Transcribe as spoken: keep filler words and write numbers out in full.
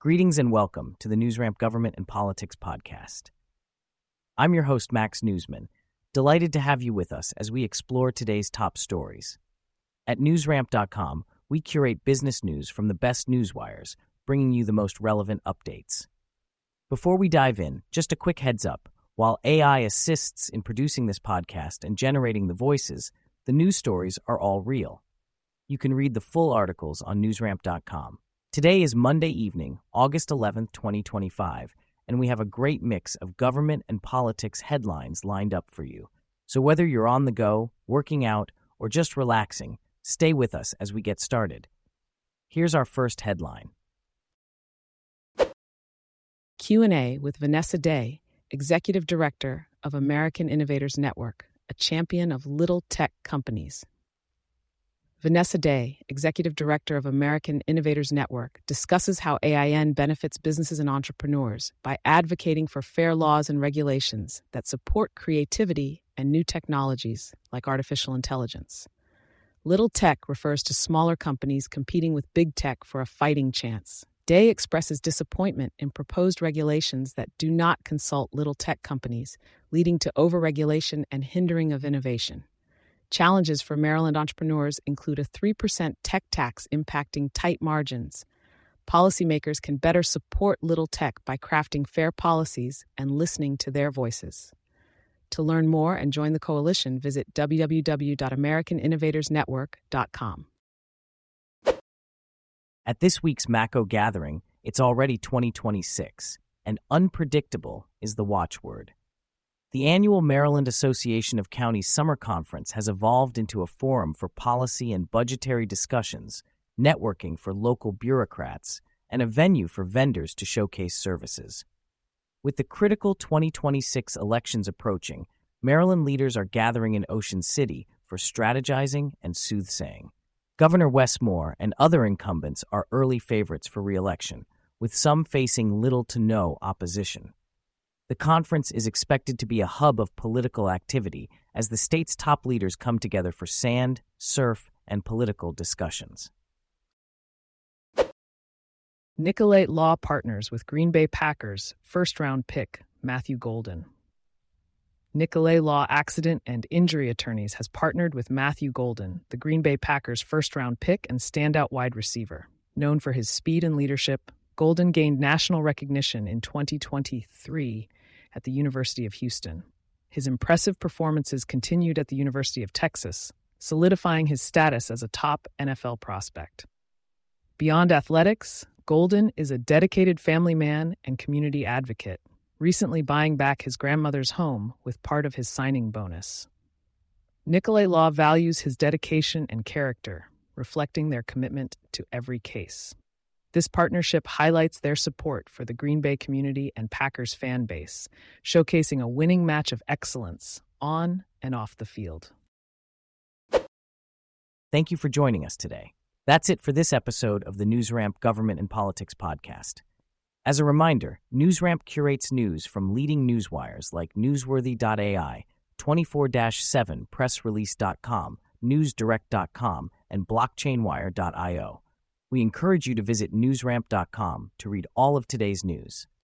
Greetings and welcome to the NewsRamp Government and Politics podcast. I'm your host, Max Newsman, delighted to have you with us as we explore today's top stories. At newsramp dot com, we curate business news from the best newswires, bringing you the most relevant updates. Before we dive in, just a quick heads up. While A I assists in producing this podcast and generating the voices, the news stories are all real. You can read the full articles on newsramp dot com. Today is Monday evening, August eleventh, twenty twenty-five, and we have a great mix of government and politics headlines lined up for you. So whether you're on the go, working out, or just relaxing, stay with us as we get started. Here's our first headline. Q and A with Vanessa Day, Executive Director of American Innovators Network, a champion of little tech companies. Vanessa Day, Executive Director of American Innovators Network, discusses how A I N benefits businesses and entrepreneurs by advocating for fair laws and regulations that support creativity and new technologies like artificial intelligence. Little tech refers to smaller companies competing with big tech for a fighting chance. Day expresses disappointment in proposed regulations that do not consult little tech companies, leading to overregulation and hindering of innovation. Challenges for Maryland entrepreneurs include a three percent tech tax impacting tight margins. Policymakers can better support little tech by crafting fair policies and listening to their voices. To learn more and join the coalition, visit w w w dot american innovators network dot com. At this week's Mako gathering, it's already twenty twenty-six, and unpredictable is the watchword. The annual Maryland Association of Counties Summer Conference has evolved into a forum for policy and budgetary discussions, networking for local bureaucrats, and a venue for vendors to showcase services. With the critical twenty twenty-six elections approaching, Maryland leaders are gathering in Ocean City for strategizing and soothsaying. Governor Wes Moore and other incumbents are early favorites for re-election, with some facing little to no opposition. The conference is expected to be a hub of political activity as the state's top leaders come together for sand, surf, and political discussions. Nicolay Law partners with Green Bay Packers first-round pick Matthew Golden. Nicolay Law Accident and Injury Attorneys has partnered with Matthew Golden, the Green Bay Packers first-round pick and standout wide receiver. Known for his speed and leadership, Golden gained national recognition in twenty twenty-three at the University of Houston. His impressive performances continued at the University of Texas, solidifying his status as a top N F L prospect. Beyond athletics, Golden is a dedicated family man and community advocate, recently buying back his grandmother's home with part of his signing bonus. Nicolay Law values his dedication and character, reflecting their commitment to every case. This partnership highlights their support for the Green Bay community and Packers fan base, showcasing a winning match of excellence on and off the field. Thank you for joining us today. That's it for this episode of the NewsRamp Government and Politics podcast. As a reminder, NewsRamp curates news from leading newswires like newsworthy dot a i, twenty-four seven press release dot com, news direct dot com, and blockchain wire dot io. We encourage you to visit newsramp dot com to read all of today's news.